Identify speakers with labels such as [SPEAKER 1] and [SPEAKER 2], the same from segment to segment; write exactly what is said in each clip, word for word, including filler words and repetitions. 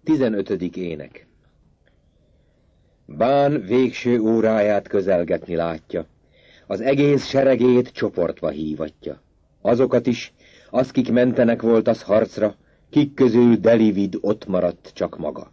[SPEAKER 1] tizenötödik ének. Bán végső óráját közelgetni látja, az egész seregét csoportba hívatja. Azokat is, az kik mentenek volt az harcra, kik közül Delivid ott maradt csak maga.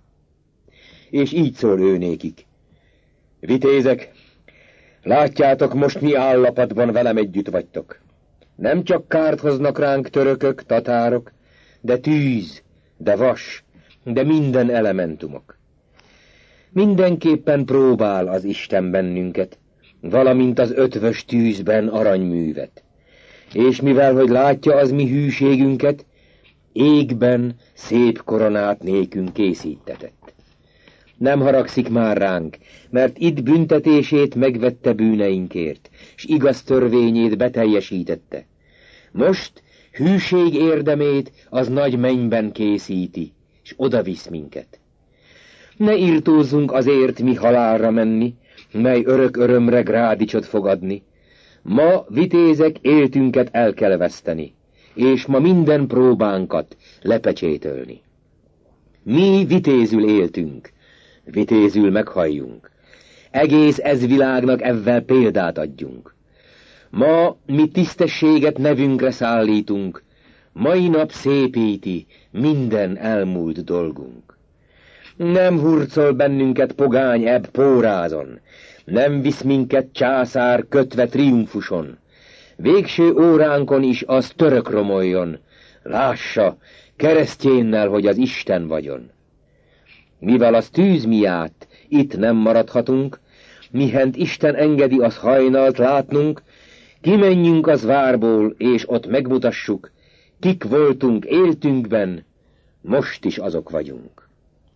[SPEAKER 1] És így szól ő nékik. Vitézek, látjátok, most mi állapotban velem együtt vagytok. Nem csak kárt hoznak ránk törökök, tatárok, de tűz, de vas, de minden elementumok. Mindenképpen próbál az Isten bennünket, valamint az ötvös tűzben aranyművet. És mivel, hogy látja az mi hűségünket, égben szép koronát nékünk készítetett. Nem haragszik már ránk, mert itt büntetését megvette bűneinkért, s igaz törvényét beteljesítette. Most hűség érdemét az nagy mennyben készíti, s odavisz minket. Ne irtózzunk azért mi halálra menni, mely örök örömre grádicsot fogadni. Ma, vitézek, éltünket el kell veszteni, és ma minden próbánkat lepecsétölni. Mi vitézül éltünk, vitézül meghalljunk. Egész ez világnak evvel példát adjunk. Ma mi tisztességet nevünkre szállítunk, mai nap szépíti minden elmúlt dolgunk. Nem hurcol bennünket pogány ebb pórázon, nem visz minket császár kötve triumfuson. Végső óránkon is az török romoljon, lássa, keresztjénnel, hogy az Isten vagyon. Mivel az tűz miatt itt nem maradhatunk, mihent Isten engedi az hajnalt látnunk, kimenjünk az várból, és ott megmutassuk, kik voltunk éltünkben, most is azok vagyunk.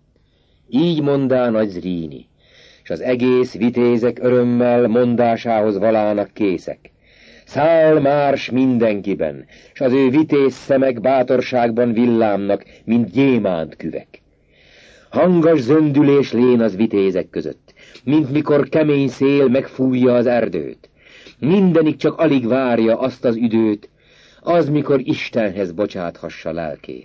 [SPEAKER 1] Így mondá nagy Zríni, s az egész vitézek örömmel mondásához valának készek. Száll márs mindenkiben, s az ő vitéz szemek bátorságban villámnak, mint gyémánt küvek. Hangas zöndülés lén az vitézek között, mint mikor kemény szél megfújja az erdőt. Mindenik csak alig várja azt az időt, az, mikor Istenhez bocsáthassa lelkét.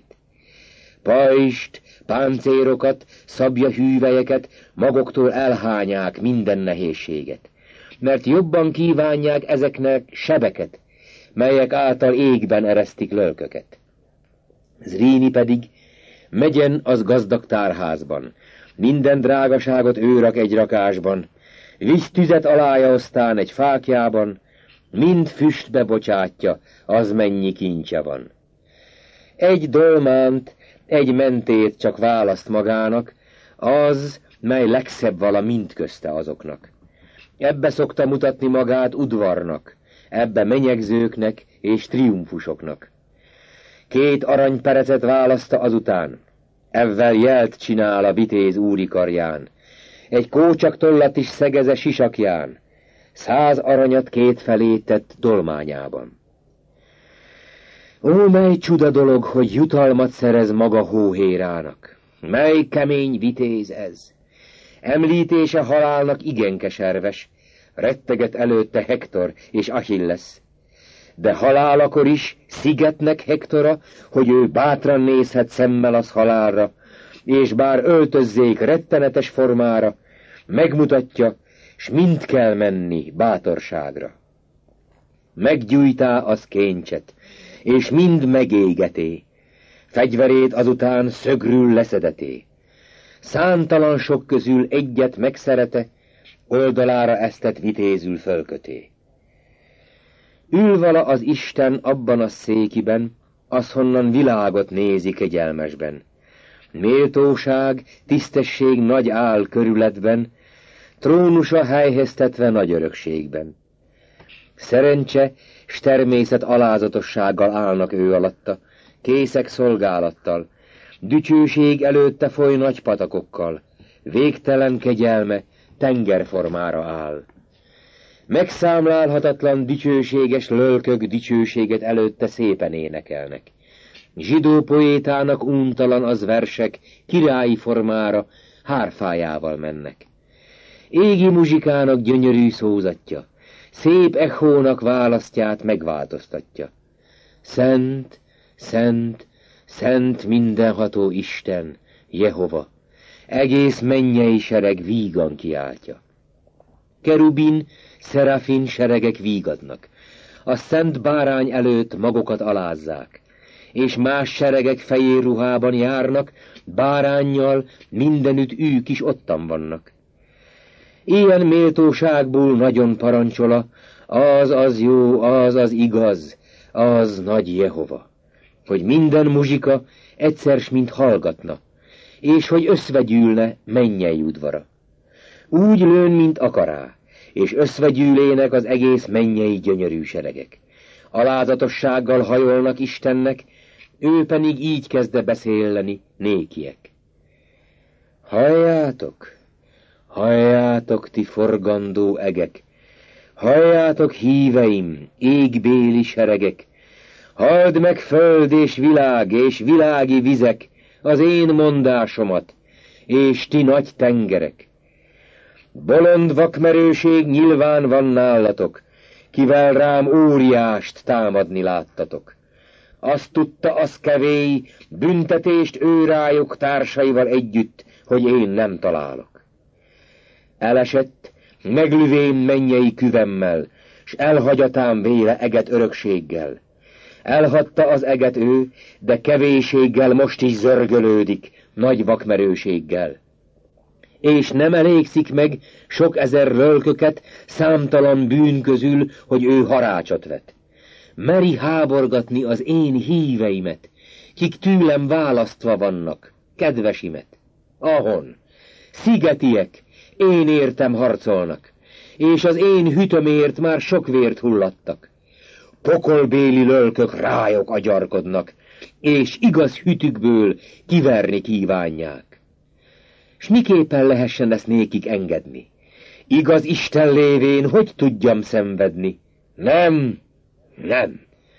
[SPEAKER 1] Pajst, páncérokat, szabja hűvelyeket magoktól elhányák minden nehézséget, mert jobban kívánják ezeknek sebeket, melyek által égben eresztik lölköket. Zríni pedig megyen az gazdag tárházban, minden drágaságot ő rak egy rakásban, visz tüzet alája osztán egy fákjában, mind füstbe bocsátja, az mennyi kincse van. Egy dolmánt, egy mentét csak választ magának, az, mely legszebb vala mindközte azoknak. Ebbe szokta mutatni magát udvarnak, ebbe menyegzőknek és triumfusoknak. Két aranyperecet választa azután, evvel jelt csinál a vitéz úri karján, egy kócsak tollat is szegeze sisakján, száz aranyat kétfelé tett dolmányában. Ó, mely csuda dolog, hogy jutalmat szerez maga hóhérának! Mely kemény vitéz ez! Említése halálnak igen keserves, retteget előtte Hektor és Achilles. De halálakor is szigetnek Hektora, hogy ő bátran nézhet szemmel az halálra, és bár öltözzék rettenetes formára, megmutatja, s mind kell menni bátorságra. Meggyújtá az kéncset, és mind megégeté, fegyverét azután szögrül leszedeté. Számtalan sok közül egyet megszerete, oldalára eztet vitézül fölköté. Ül vala az Isten abban a székiben, az honnan világot nézi kegyelmesben. Méltóság, tisztesség nagy áll körületben, trónusa helyheztetve nagy örökségben. Szerencse, s természet alázatossággal állnak ő alatta, készek szolgálattal, dicsőség előtte foly nagy patakokkal, végtelen kegyelme tengerformára áll. Megszámlálhatatlan dicsőséges lölkök dicsőséget előtte szépen énekelnek. Zsidó poétának untalan az versek királyi formára hárfájával mennek. Égi muzsikának gyönyörű szózatja, szép echónak választját megváltoztatja. Szent, szent, szent mindenható Isten, Jehova, egész mennyei sereg vígan kiáltja. Kerubin, szerafin seregek vígadnak, a szent bárány előtt magukat alázzák, és más seregek fehér ruhában járnak, báránnyal mindenütt ők is ottan vannak. Ilyen méltóságból nagyon parancsola, az az jó, az az igaz, az nagy Jehova, hogy minden muzsika egyszer s mint hallgatna, és hogy összvegyűlne mennyei udvara. Úgy lőn, mint akará, és összvegyűlének az egész mennyei gyönyörű seregek. Alázatossággal hajolnak Istennek, ő pedig így kezdte beszélni nékiek. Halljátok, halljátok, ti forgandó egek, halljátok, híveim, égbéli seregek, halld meg föld és világ és világi vizek az én mondásomat, és ti nagy tengerek. Bolond vakmerőség nyilván van nálatok, kivel rám óriást támadni láttatok. Azt tudta, az kevély, büntetést ő rájuk társaival együtt, hogy én nem találok. Elesett, meglüvén mennyei küvemmel, s elhagyatám véle eget örökséggel. Elhagyta az eget ő, de kevéséggel most is zörgölődik, nagy vakmerőséggel. És nem elégszik meg sok ezer rölköket számtalan bűn közül, hogy ő harácsot vet. Meri háborgatni az én híveimet, kik tőlem választva vannak, kedvesimet. Ahon, szigetiek, én értem harcolnak, és az én hütömért már sok vért hullattak. Pokolbéli lölkök rájuk agyarkodnak, és igaz hütükből kiverni kívánják. S miképpen lehessen ezt nékik engedni? Igaz Isten lévén, hogy tudjam szenvedni? Nem, nem.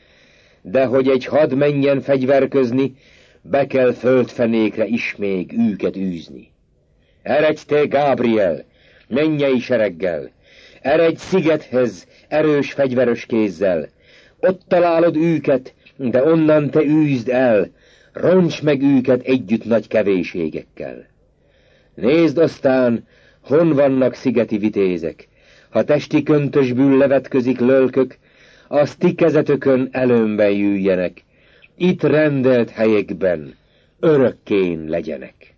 [SPEAKER 1] De hogy egy had menjen fegyverközni, be kell földfenékre is még őket űzni. Eredj te, Gábriel, mennyei sereggel, eredj szigethez erős fegyveres kézzel, ott találod őket, de onnan te űzd el, roncs meg őket együtt nagy kevéségekkel. Nézd aztán, hon vannak szigeti vitézek, ha testi köntösből levetközik lölkök, az ti kezetökön előmben jöjjenek, itt rendelt helyekben örökkén legyenek.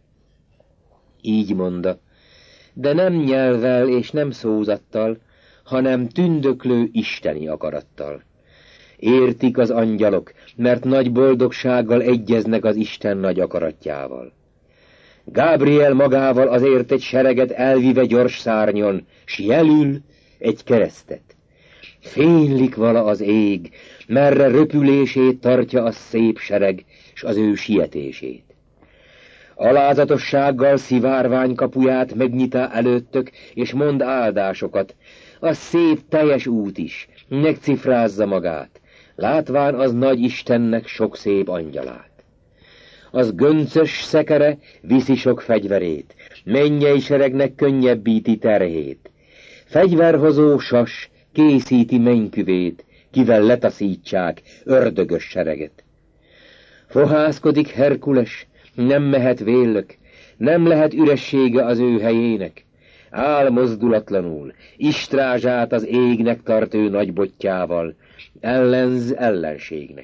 [SPEAKER 1] Így mondta, de nem nyelvvel és nem szózattal, hanem tündöklő isteni akarattal. Értik az angyalok, mert nagy boldogsággal egyeznek az Isten nagy akaratjával. Gábriel magával azért egy sereget elvive gyors szárnyon, s jelül egy keresztet. Fénylik vala az ég, merre röpülését tartja a szép sereg, s az ő sietését. Alázatossággal szivárvány kapuját megnyitá előttök, és mond áldásokat. A szép teljes út is, megcifrázza magát, látván az nagy Istennek sok szép angyalát. Az göncös szekere viszi sok fegyverét, mennyei seregnek könnyebbíti terhét. Fegyverhozó sas készíti mennyküvét, kivel letaszítsák ördögös sereget. Fohászkodik Herkules, nem mehet véllök, nem lehet üressége az ő helyének. Áll mozdulatlanul, istrázsát az égnek tart ő nagy bottyával, ellenz ellenségnek.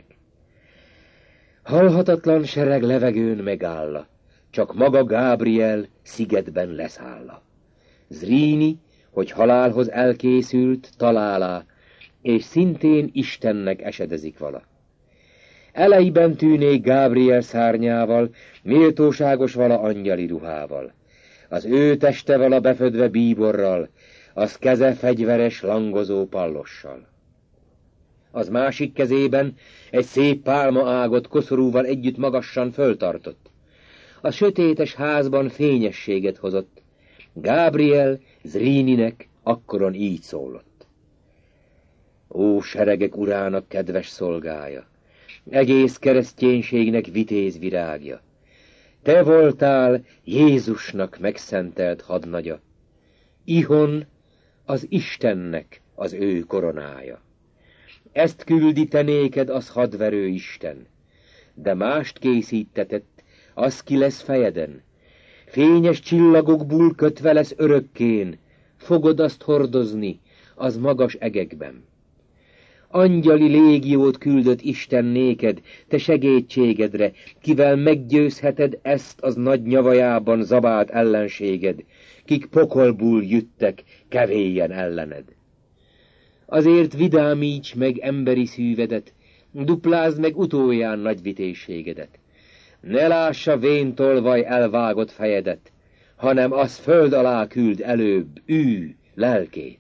[SPEAKER 1] Halhatatlan sereg levegőn megálla, csak maga Gábriel szigetben leszálla. Zríni, hogy halálhoz elkészült, találá, és szintén Istennek esedezik vala. Elejében tűnék Gábriel szárnyával, méltóságos vala angyali ruhával. Az ő teste vala befödve bíborral, az keze fegyveres, langozó pallossal. Az másik kezében egy szép pálma ágot koszorúval együtt magassan föltartott. A sötétes házban fényességet hozott. Gábriel Zríninek akkoron így szólott. Ó, seregek urának kedves szolgája, egész kereszténységnek vitéz virágja, te voltál Jézusnak megszentelt hadnagya, ihon az Istennek az ő koronája. Ezt küldi te néked az hadverő Isten, de mást készítetett, az ki lesz fejeden, Fényes csillagokból kötve lesz örökkén, fogod azt hordozni az magas egekben. Angyali légiót küldött Isten néked, te segítségedre, kivel meggyőzheted ezt az nagy nyavajában zabált ellenséged, kik pokolból jöttek kevélyen ellened. Azért vidámíts meg emberi szívedet, duplázd meg utóján nagy vitézségedet. Ne lássa véntolvaj elvágott fejedet, hanem az föld alá küld előbb ű lelkét.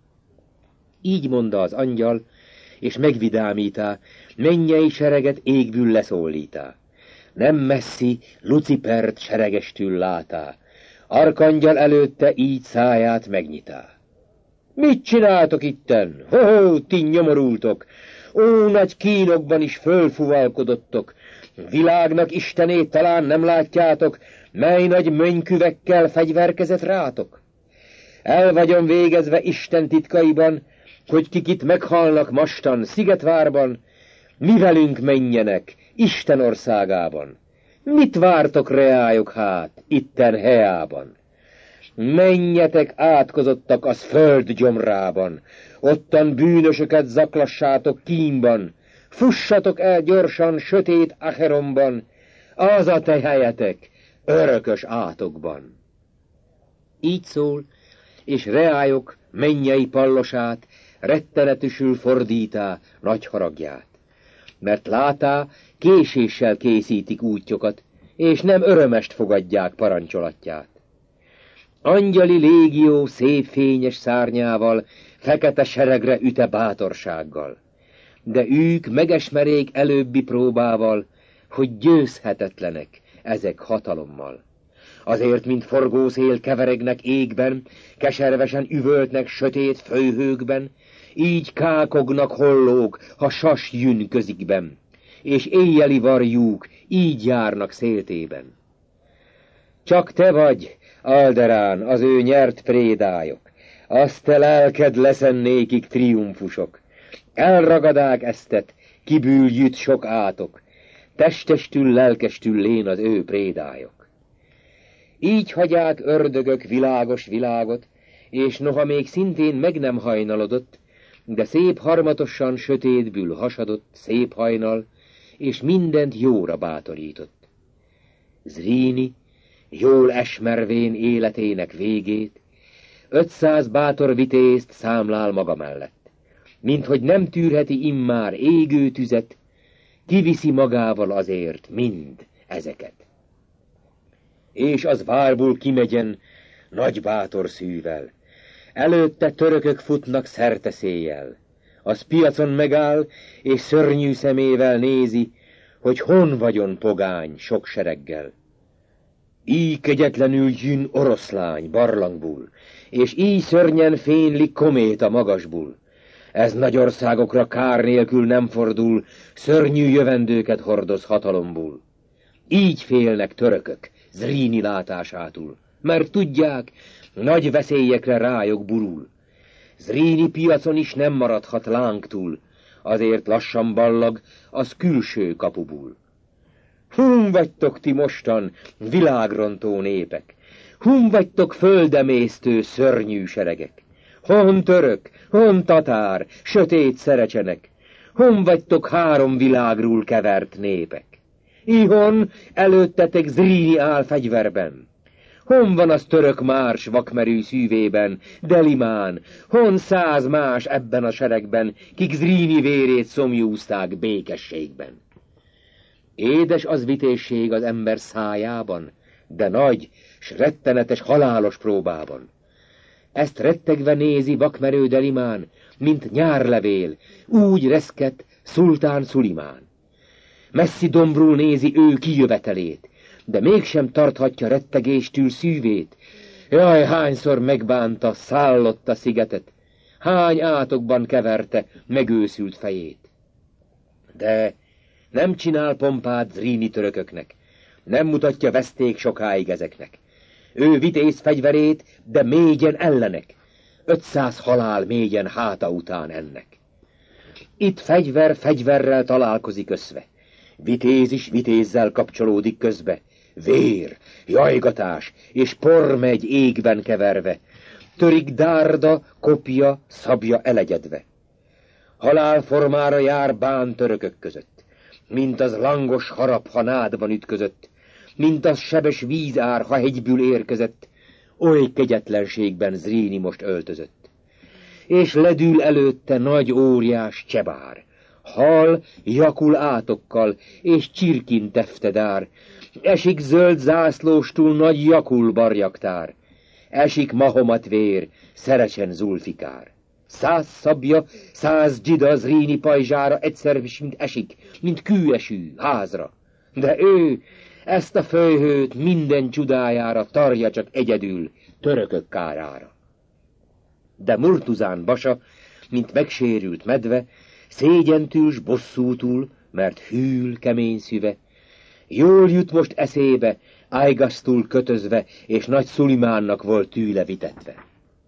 [SPEAKER 1] Így mondta az angyal, és megvidámítá, mennyei sereget égbül leszólítá. Nem messzi Lucipert seregestül látá, arkangyal előtte így száját megnyitá. Mit csináltok itten? Ho-ho, ti nyomorultok! Ó, nagy kínokban is fölfuvalkodottok! Világnak istenét talán nem látjátok, mely nagy mönyküvekkel fegyverkezett rátok? El vagyom végezve Isten titkaiban, hogy kik itt meghalnak mastan, Szigetvárban, mi velünk menjenek, Isten országában. Mit vártok reályok hát, itten heában? Menjetek átkozottak az föld gyomrában, ottan bűnösöket zaklassátok kínban, fussatok el gyorsan sötét Acheromban, az a te helyetek örökös átokban. Így szól, és reályok mennyei pallosát rettenetüsül fordítá nagy haragját, mert látá, késéssel készítik útjokat, és nem örömest fogadják parancsolatját. Angyali légió szép fényes szárnyával, fekete seregre üte bátorsággal, de ők megesmerék előbbi próbával, hogy győzhetetlenek ezek hatalommal. Azért, mint forgószél keveregnek égben, keservesen üvöltnek sötét főhőkben, így kákognak hollók, ha sas jün közikben, és éjjeli varjúk így járnak széltében. Csak te vagy, Alderán, az ő nyert prédályok, azt te lelked leszennékik triumfusok. Elragadák eztet, kibül jüt sok átok, testestül, lelkestül lén az ő prédályok. Így hagyják ördögök világos világot, és noha még szintén meg nem hajnalodott, de szép harmatosan sötétből hasadott szép hajnal, és mindent jóra bátorított. Zríni, jól esmervén életének végét, ötszáz bátor vitézt számlál maga mellett, minthogy nem tűrheti immár égő tüzet, kiviszi magával azért mind ezeket. És az várból kimegyen nagy bátor szűvel, előtte törökök futnak szerteszéjjel, az piacon megáll, és szörnyű szemével nézi, hogy hon vagyon pogány sok sereggel. Így kegyetlenül jön oroszlány barlangból, és így szörnyen fénylik kométa magasból. Ez nagy országokra kár nélkül nem fordul, szörnyű jövendőket hordoz hatalomból. Így félnek törökök Zríni látásátul, mert tudják, nagy veszélyekre rájuk burul. Zríni piacon is nem maradhat lángtúl, azért lassan ballag az külső kapuból. Hum vagytok ti mostan, világrontó népek, hum vagytok földemésztő szörnyű seregek, hon török, hon tatár, sötét szerecsenek, hon vagytok három világról kevert népek. Ihon előttetek Zríni áll fegyverben, hon van az török márs vakmerő szűvében, Delimán, hon száz más ebben a seregben, kik Zríni vérét szomjúzták békességben. Édes az vitézség az ember szájában, de nagy, s rettenetes halálos próbában. Ezt rettegve nézi vakmerő Delimán, mint nyárlevél, úgy reszket szultán Szulimán. Messzi dombrul nézi ő kijövetelét, de mégsem tarthatja rettegéstől szívét. Jaj, hányszor megbánta, szállott a szigetet, hány átokban keverte megőszült fejét. De nem csinál pompát Zríni törököknek, nem mutatja veszték sokáig ezeknek. Ő vitéz fegyverét, de mégyen ellenek, ötszáz halál mégyen háta után ennek. Itt fegyver fegyverrel találkozik összve, vitéz is vitézzel kapcsolódik közbe, vér, jajgatás, és por megy égben keverve, törik dárda, kopja, szabja elegyedve. Halálformára jár bán törökök között, mint az langos harap, ha nádban ütközött, mint az sebes vízár, ha hegyből érkezett, oly kegyetlenségben Zrínyi most öltözött. És ledül előtte nagy óriás csebár, hal jakul átokkal, és csirkin teftedár, esik zöld zászlóstul nagy jakul barjaktár, esik Mahomet vér, Szerecsen Zulfikár. Száz szabja, száz dzsida Zrínyi pajzsára egyszer is mint esik, mint kőesű házra. De ő ezt a fölyhőt minden csudájára tarja csak egyedül, törökök kárára. De Murtuzán Basa, mint megsérült medve, szégyentül s bosszútul, mert hűl kemény szüve, jól jut most eszébe, Ájgasztul kötözve, és nagy Szulimánnak volt tűle vitetve.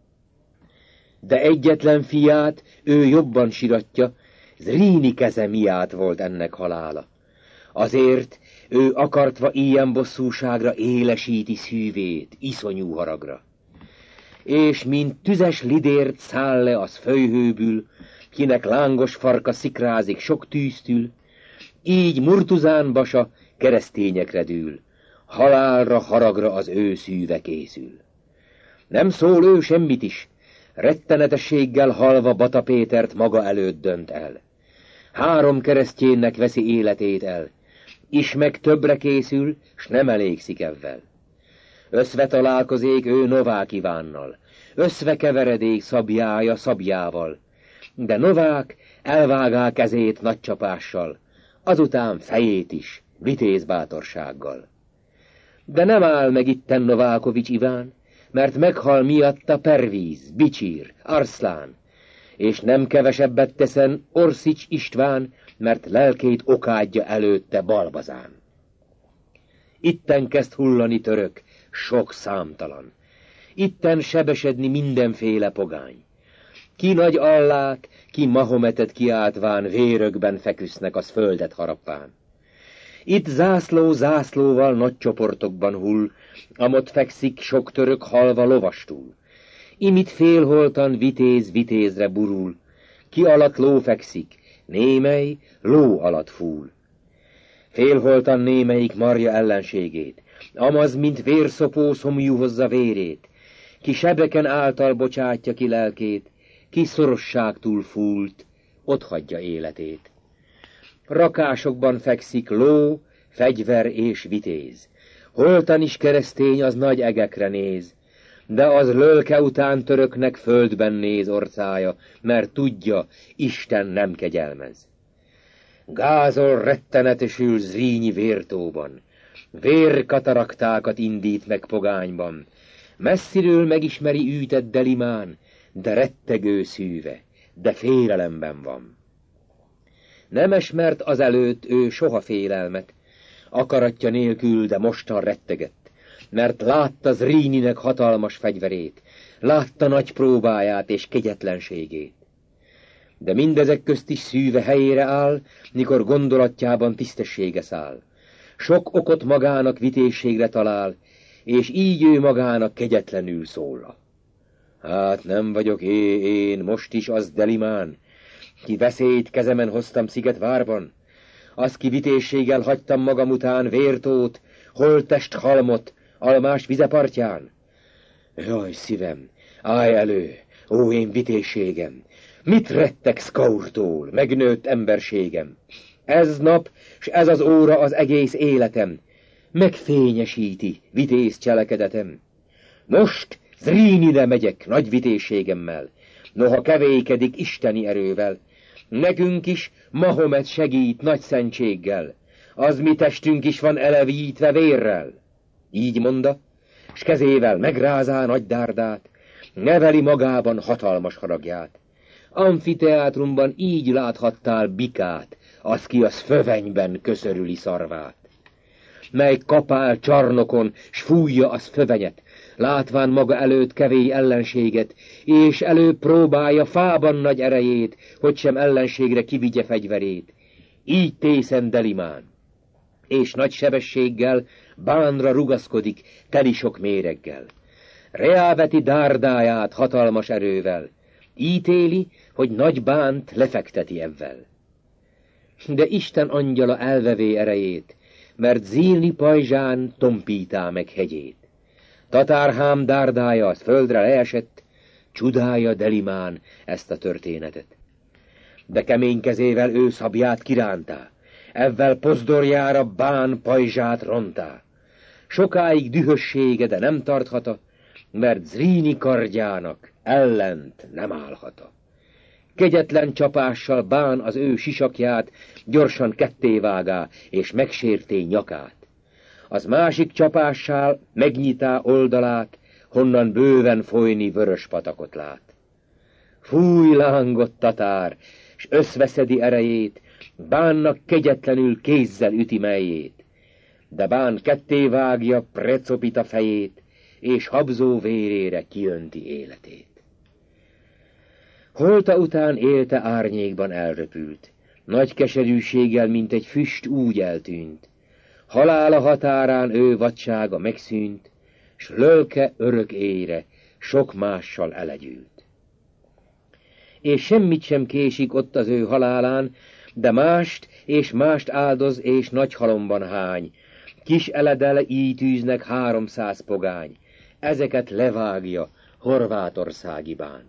[SPEAKER 1] De egyetlen fiát ő jobban siratja, Zrínyi keze miatt volt ennek halála. Azért ő akartva ilyen bosszúságra élesíti szívét, iszonyú haragra. És mint tüzes lidért száll le az fölyhőbül, kinek lángos farka szikrázik sok tűztül, így Murtuzán Basa keresztényekre dől, halálra, haragra az ő szíve készül. Nem szól ő semmit is, rettenetességgel halva Bata Pétert maga előtt dönt el. Három keresztjénnek veszi életét el, is meg többre készül, s nem elégszik evvel. Összve találkozék ő Novák Ivánnal, összve keveredék szabjája szabjával, de Novák elvágá kezét nagy csapással, azután fejét is, vitéz bátorsággal. De nem áll meg itten Novákovics Iván, mert meghal miatta Pervíz, Bicsír, Arszlán, és nem kevesebbet teszen Orszics István, mert lelkét okádja előtte Balbazán. Itten kezd hullani török, sok számtalan. Itten sebesedni mindenféle pogány. Ki nagy Allát, ki Mahometet kiáltván vérökben feküsznek, az földet harappán. Itt zászló zászlóval nagy csoportokban hull, amott fekszik sok török halva lovastul. Imit félholtan vitéz vitézre burul, ki alatt ló fekszik, némely ló alatt fúl. Félholtan némelyik marja ellenségét, amaz, mint vérszopó szomjú hozza vérét, ki sebeken által bocsátja ki lelkét, ki szorosságtól fúlt, otthagyja életét. Rakásokban fekszik ló, fegyver és vitéz, holtan is keresztény az nagy egekre néz, de az lölke után töröknek földben néz orcája, mert tudja, Isten nem kegyelmez. Gázol rettenetesül Zrínyi vértóban, vérkataraktákat indít meg pogányban, messziről megismeri űtett Delimán, de rettegő szíve, de félelemben van. Nem esmert azelőtt ő soha félelmet, akaratja nélkül, de mostan rettegett, mert látta Zrínyinek hatalmas fegyverét, látta nagy próbáját és kegyetlenségét. De mindezek közt is szíve helyére áll, mikor gondolatjában tisztessége száll. Sok okot magának vitézségre talál, és így ő magának kegyetlenül szól. Hát nem vagyok é, én most is az Delimán, ki veszélyt kezemen hoztam Szigetvárban, az ki vitézséggel hagytam magam után vértót, holttest halmot, almás vizepartján. Jaj, szívem, állj elő, ó én vitézségem, mit rettek Szkaurtól, megnőtt emberségem. Ez nap, s ez az óra az egész életem, megfényesíti vitéz cselekedetem. Most Zrínire megyek nagy vitézségemmel, noha kevékedik isteni erővel. Nekünk is Mahomet segít nagy szentséggel, az mi testünk is van elevítve vérrel. Így monda, s kezével megrázá nagy dárdát, neveli magában hatalmas haragját. Amfiteátrumban így láthattál Bikát, az ki az fövenyben köszörüli szarvát, mely kapál csarnokon, s fújja az fövenyet, látván maga előtt kevély ellenséget, és előbb próbálja fában nagy erejét, hogy sem ellenségre kivigye fegyverét. Így tészen Delimán. és nagy sebességgel Bánra rugaszkodik teli sok méreggel. Reáveti dárdáját hatalmas erővel, ítéli, hogy nagy Bánt lefekteti evvel. De Isten angyala elvevé erejét, mert zílni pajzsán tompítá meg hegyét. Tatárhám dárdája az földre leesett, csodálja Delimán ezt a történetet. De kemény kezével ő szabját kirántá, evvel pozdorjára Bán pajzsát rontá. Sokáig dühössége, de nem tarthata, mert Zríni kardjának ellent nem állhata. Kegyetlen csapással Bán az ő sisakját gyorsan kettévágá, és megsérté nyakát. Az másik csapással megnyitá oldalát, honnan bőven folyni vörös patakot lát. Fúj lángott Tatár, s összveszedi erejét, Bánnak kegyetlenül kézzel üti melyét. De Bán kettévágja Precopita fejét, és habzó vérére kiönti életét. Holta után élte árnyékban elröpült, nagy keserűséggel, mint egy füst úgy eltűnt. Halála határán ő vadsága megszűnt, s lölke örök ére sok mással elegyült. És semmit sem késik ott az ő halálán, de mást és mást áldoz és nagy halomban hány. Kis eledel így tűznek háromszáz pogány, ezeket levágja Horvátországi Bán.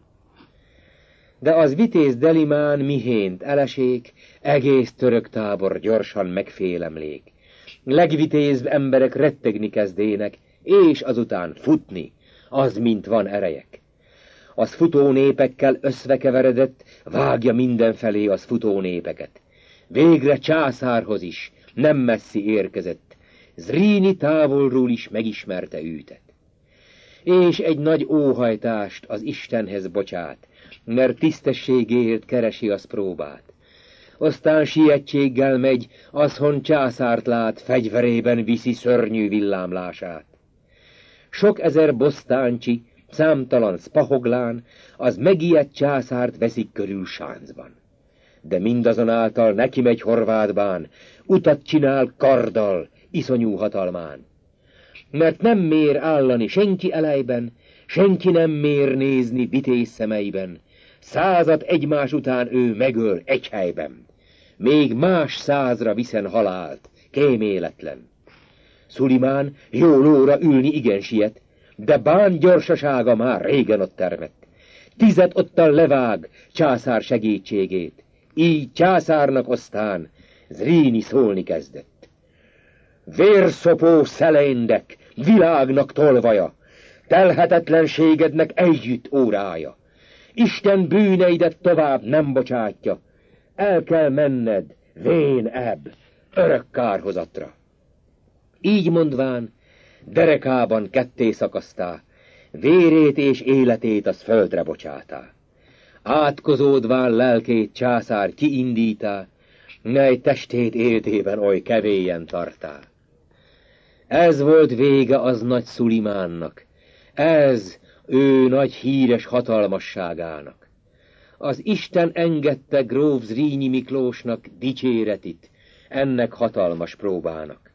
[SPEAKER 1] De az vitéz Delimán mihént elesék, egész török tábor gyorsan megfélemlék. Legvitézbb emberek rettegni kezdének, és azután futni, az mint van erejek. Az futó népekkel összvekeveredett, vágja mindenfelé az futó népeket. Végre császárhoz is nem messzi érkezett, Zríni távolról is megismerte őtet. És egy nagy óhajtást az Istenhez bocsát, mert tisztességért keresi az próbát. Aztán sietséggel megy, azhon császárt lát, fegyverében viszi szörnyű villámlását. Sok ezer bosztáncsi, számtalan szpahoglán, az megijedt császárt veszik körül sáncban. De mindazonáltal neki megy Horvát Bán, utat csinál karddal, iszonyú hatalmán. Mert nem mér állani senki elejben, senki nem mér nézni vitéz szemeiben, százat egymás után ő megöl egy helyben, még más százra viszen halált, kéméletlen. Szulimán jó lóra ülni igen siet, de Bán gyorsasága már régen ott termett. Tizet ottan levág császár segítségét, így császárnak aztán Zríni szólni kezdett. Vérszopó szelendek, világnak tolvaja, telhetetlenségednek eljut órája. Isten bűneidet tovább nem bocsátja, el kell menned, vén ebb, örök kárhozatra. Így mondván, derekában ketté szakasztá, vérét és életét az földre bocsátá. Átkozódván lelkét császár kiindítá, mely testét éltében oly kevélyen tartá. Ez volt vége az nagy Szulimánnak, ez ő nagy híres hatalmasságának. Az Isten engedte gróf Zrínyi Miklósnak dicséretit ennek hatalmas próbának.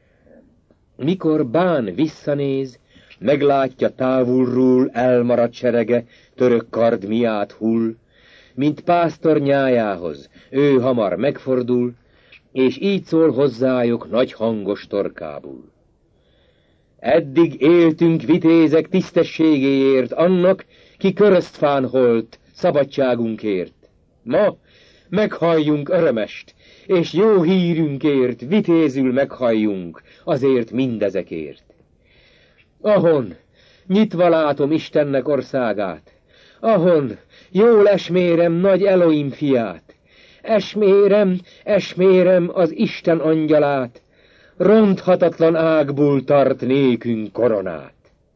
[SPEAKER 1] Mikor Bán visszanéz, meglátja távulról elmaradt serege, török kard miát hull, mint pásztor nyájához, ő hamar megfordul, és így szól hozzájuk nagy hangos torkából. Eddig éltünk vitézek tisztességéért, annak, ki köröztfán holt szabadságunkért. Ma meghalljunk örömest, és jó hírünkért vitézül meghalljunk azért mindezekért. Ahon nyitva látom Istennek országát, ahon jól esmérem nagy Elohim fiát, esmérem, esmérem az Isten angyalát, ronthatatlan ágból tart nékünk koronát.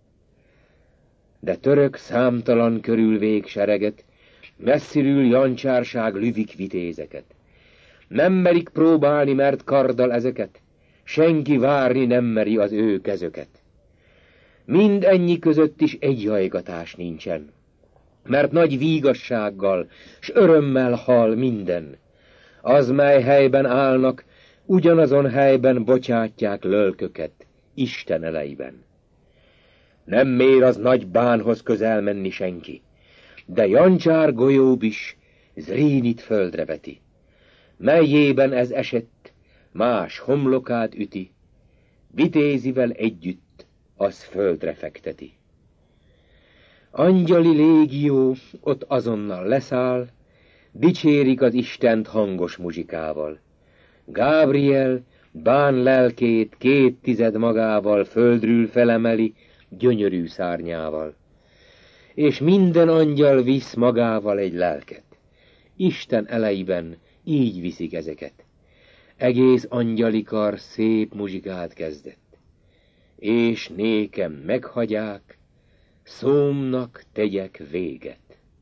[SPEAKER 1] De török számtalan körül végsereget, messziről jancsárság lüvik vitézeket. Nem merik próbálni, mert karddal ezeket, senki várni nem meri az ő kezöket. Mindennyi között is egy jajgatás nincsen, mert nagy vígassággal s örömmel hal minden. Az, mely helyben állnak, ugyanazon helyben bocsátják lölköket, Isten eleiben. Nem mér az nagy bánhoz közel menni senki, de Jancsár golyób is Zrínit földre veti. Melyében ez esett, más homlokát üti, vitézivel együtt az földre fekteti. Angyali légió ott azonnal leszáll, dicsérik az Istent hangos muzsikával. Gábriel bán lelkét két tized magával földről felemeli gyönyörű szárnyával. És minden angyal visz magával egy lelket. Isten eleiben így viszik ezeket. Egész angyali kar szép muzsikát kezdett. És nékem meghagyják, szómnak tegyek véget.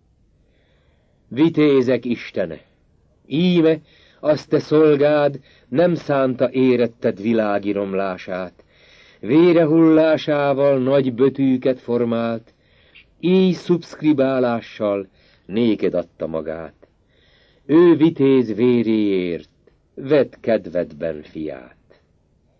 [SPEAKER 1] Vitézek Istene, íme azt te szolgád nem szánta éretted világi romlását, vére hullásával nagy bötűket formált, így szubszkribálással néked adta magát. Ő vitéz véréért, vedd kedvedben fiát.